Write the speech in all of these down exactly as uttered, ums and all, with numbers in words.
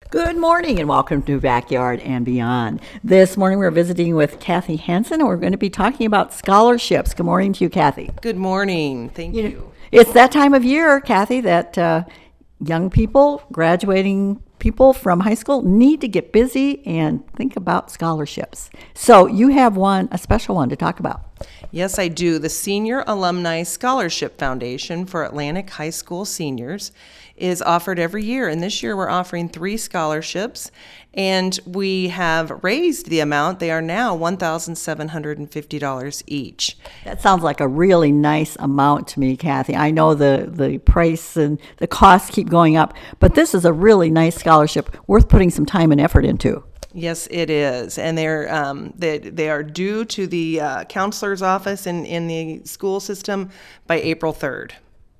Good morning and welcome to Backyard and Beyond. This morning we're visiting with Kathy Hansen and we're going to be talking about scholarships. Good morning to you, Kathy. Good morning. Thank you. you. It's that time of year, Kathy, that uh, young people, graduating people from high school need to get busy and think about scholarships. So you have one, a special one to talk about. Yes, I do. The Senior Alumni Scholarship Foundation for Atlantic High School seniors is offered every year, and this year we're offering three scholarships, and we have raised the amount. They are now one thousand seven hundred fifty dollars each. That sounds like a really nice amount to me, Kathy. I know the, the price and the costs keep going up, but this is a really nice scholarship worth putting some time and effort into. Yes, it is, and they're um, they, they are due to the uh, counselor's office in, in the school system by April third.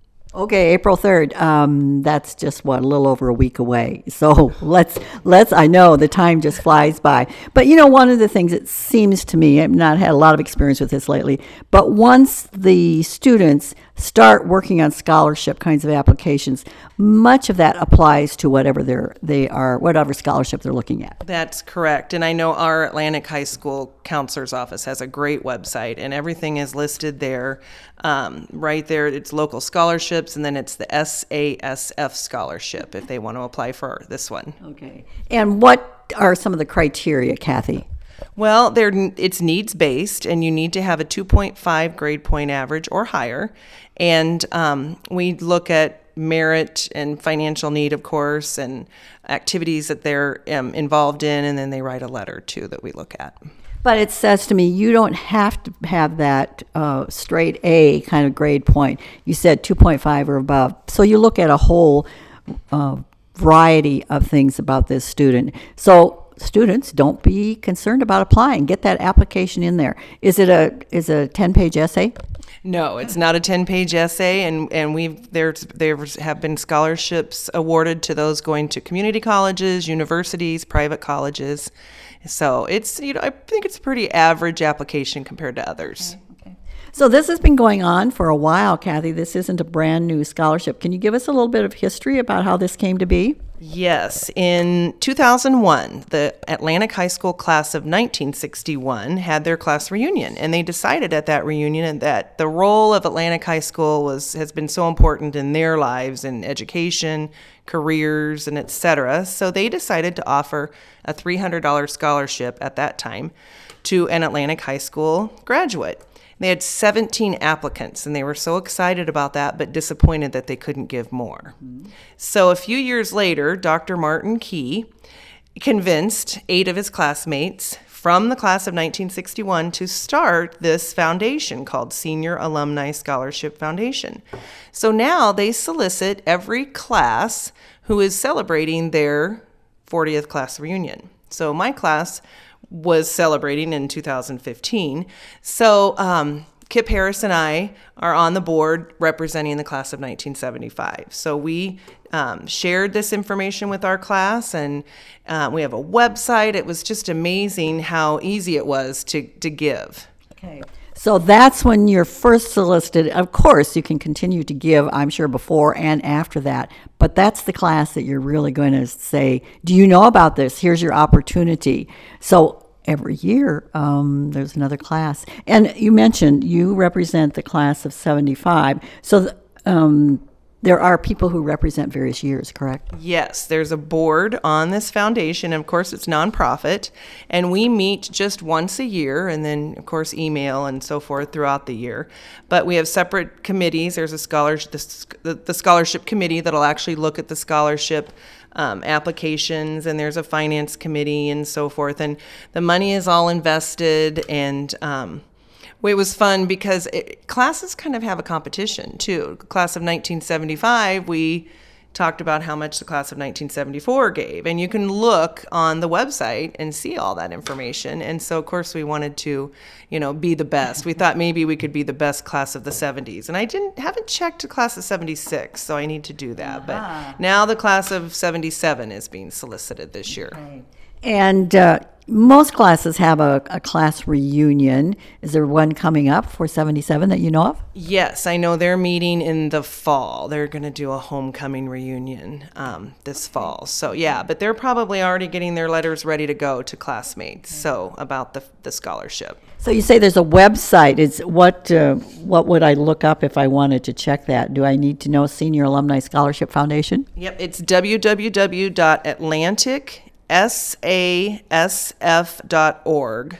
Okay, April third. Um, that's just what, a little over a week away. So let's let's. I know the time just flies by, but you know, one of the things it seems to me, I've not had a lot of experience with this lately, but once the students start working on scholarship kinds of applications, much of that applies to whatever they're they are, whatever scholarship they're looking at. That's correct, and I know our Atlantic High School counselor's office has a great website, and everything is listed there. Um, right there, it's local scholarships, and then it's the S A S F scholarship if they want to apply for this one. Okay, and what are some of the criteria, Kathy? Well, they're, it's needs-based, and you need to have a two point five grade point average or higher. And um, we look at merit and financial need, of course, and activities that they're um, involved in, and then they write a letter, too, that we look at. But it says to me, you don't have to have that uh, straight A kind of grade point. You said two point five or above. So you look at a whole uh, variety of things about this student. So students, don't be concerned about applying. Get that application in there. Is it a is it a ten-page essay? No, it's not a ten-page essay, and and we've there's there have been scholarships awarded to those going to community colleges, universities, private colleges. So it's you know I think it's a pretty average application compared to others. Okay, okay. So this has been going on for a while, Kathy. This isn't a brand new scholarship. Can you give us a little bit of history about how this came to be? Yes. In two thousand one, the Atlantic High School class of nineteen sixty-one had their class reunion, and they decided at that reunion that the role of Atlantic High School was has been so important in their lives in education, careers, and et cetera. So they decided to offer a three hundred dollars scholarship at that time to an Atlantic High School graduate. They had seventeen applicants, and they were so excited about that, but disappointed that they couldn't give more. Mm-hmm. So a few years later, Doctor Martin Key convinced eight of his classmates from the class of nineteen sixty-one to start this foundation called Senior Alumni Scholarship Foundation. So now they solicit every class who is celebrating their fortieth class reunion. So my class was celebrating in two thousand fifteen. So um, Kip Harris and I are on the board representing the class of nineteen seventy-five. So we um, shared this information with our class, and uh, we have a website. It was just amazing how easy it was to, to give. Okay. So that's when you're first solicited. Of course, you can continue to give, I'm sure, before and after that. But that's the class that you're really going to say, do you know about this? Here's your opportunity. So every year, um, there's another class. And you mentioned you represent the class of seventy-five. So um, there are people who represent various years, correct? Yes, there's a board on this foundation, and of course it's nonprofit, and we meet just once a year, and then of course email and so forth throughout the year. But we have separate committees. There's a scholarship, the, the scholarship committee that'll actually look at the scholarship um, applications, and there's a finance committee and so forth, and the money is all invested, and um, it was fun because it, classes kind of have a competition too. The class of nineteen seventy-five, we talked about how much the class of nineteen seventy-four gave, and you can look on the website and see all that information. And so of course we wanted to, you know, be the best. We thought maybe we could be the best class of the seventies, and I didn't haven't checked the class of seventy-six, so I need to do that. Uh-huh. But now the class of seventy-seven is being solicited this year. Okay. And uh, most classes have a, a class reunion. Is there one coming up for seventy-seven that you know of? Yes, I know they're meeting in the fall. They're going to do a homecoming reunion um, this fall. So yeah, but they're probably already getting their letters ready to go to classmates. So about the the scholarship. So you say there's a website. Is what uh, what would I look up if I wanted to check that? Do I need to know Senior Alumni Scholarship Foundation? Yep, it's w w w dot atlantic s a s f dot org.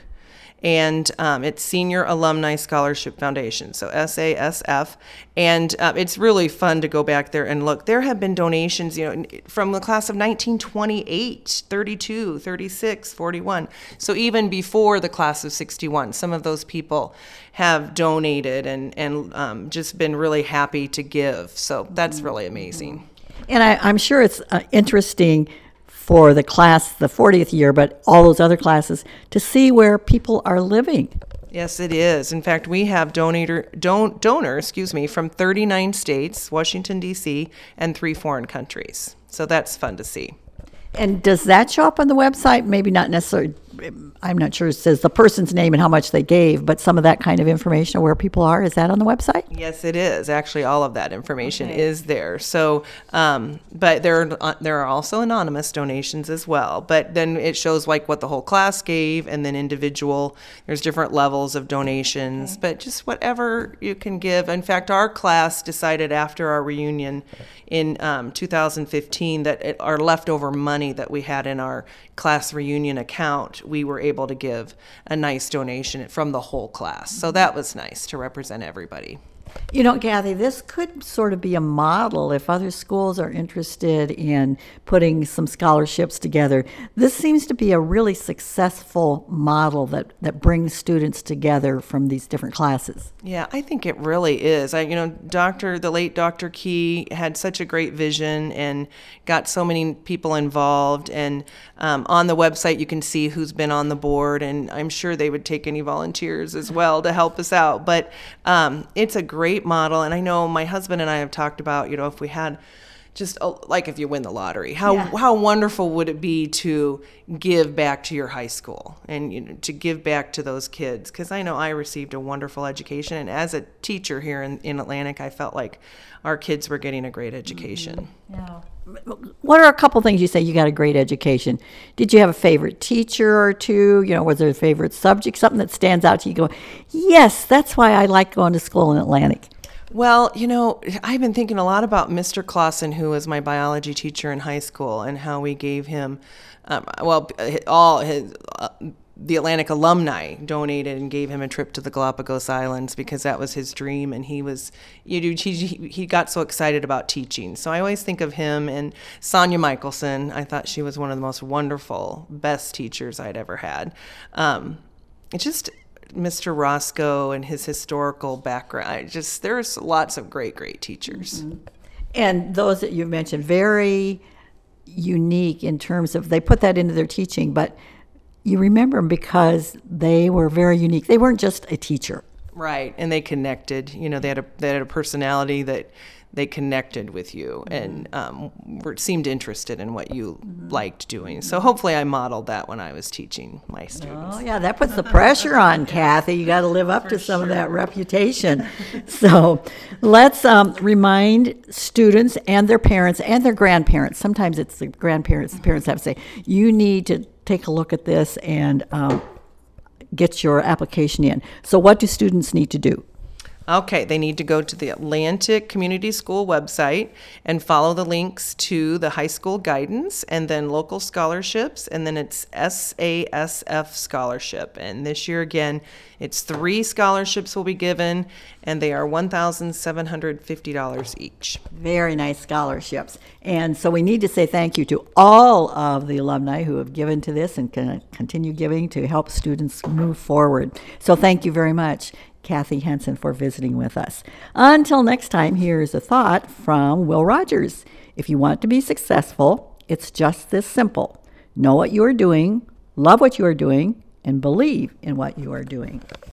And um, it's Senior Alumni Scholarship Foundation, so S A S F. And uh, it's really fun to go back there and look. There have been donations, you know, from the class of nineteen twenty-eight, thirty-two, thirty-six, forty-one. So even before the class of sixty-one, some of those people have donated and, and um, just been really happy to give. So that's really amazing. And I, I'm sure it's uh, interesting for the class, the fortieth year, but all those other classes, to see where people are living. Yes, it is. In fact, we have donator, don, donor, excuse me, from thirty-nine states, Washington, D C, and three foreign countries. So that's fun to see. And does that show up on the website? Maybe not necessarily, I'm not sure it says the person's name and how much they gave, but some of that kind of information of where people are, is that on the website? Yes, it is. Actually, all of that information Okay. is there. So, um, but there are, there are also anonymous donations as well. But then it shows like what the whole class gave, and then individual. There's different levels of donations, Okay. but just whatever you can give. In fact, our class decided after our reunion in um, two thousand fifteen that it, our leftover money that we had in our class reunion account, we were able to give a nice donation from the whole class. So that was nice to represent everybody. You know, Kathy, this could sort of be a model if other schools are interested in putting some scholarships together. This seems to be a really successful model that, that brings students together from these different classes. Yeah, I think it really is. I, you know, Doctor, the late Doctor Key had such a great vision and got so many people involved. And um, on the website, you can see who's been on the board, and I'm sure they would take any volunteers as well to help us out. But um, it's a great model, and I know my husband and I have talked about, you know, if we had just a, like if you win the lottery, how Yeah. how wonderful would it be to give back to your high school and, you know, to give back to those kids? Because I know I received a wonderful education, and as a teacher here in, in Atlantic, I felt like our kids were getting a great education. Yeah. What are a couple things you say you got a great education? Did you have a favorite teacher or two? You know, was there a favorite subject, something that stands out to you? Go, yes, that's why I like going to school in Atlantic. Well, you know, I've been thinking a lot about Mister Clausen, who was my biology teacher in high school, and how we gave him, um, well, all his, uh, the Atlantic alumni donated and gave him a trip to the Galapagos Islands because that was his dream, and he was, you know, he, he got so excited about teaching. So I always think of him, and Sonia Michelson. I thought she was one of the most wonderful, best teachers I'd ever had. Um, it just... Mister Roscoe and his historical background. I just there's lots of great, great teachers. Mm-hmm. And those that you've mentioned, very unique in terms of, they put that into their teaching, but you remember them because they were very unique. They weren't just a teacher. Right, and they connected. You know, they had a they had a personality that they connected with you, mm-hmm. and um, were, seemed interested in what you mm-hmm. liked doing. So hopefully I modeled that when I was teaching my students. Oh, yeah, that puts the pressure on, Kathy. You got to live up For to some sure. of that reputation. So let's um, remind students and their parents and their grandparents. Sometimes it's the grandparents, the parents have to say, you need to take a look at this and um, get your application in. So what do students need to do? Okay, they need to go to the Atlantic Community School website and follow the links to the high school guidance and then local scholarships, and then it's S A S F scholarship. And this year, again, it's three scholarships will be given, and they are one thousand seven hundred fifty dollars each. Very nice scholarships. And so we need to say thank you to all of the alumni who have given to this and can continue giving to help students move forward. So thank you very much, Kathy Henson, for visiting with us. Until next time, here's a thought from Will Rogers. If you want to be successful, it's just this simple. Know what you are doing, love what you are doing, and believe in what you are doing.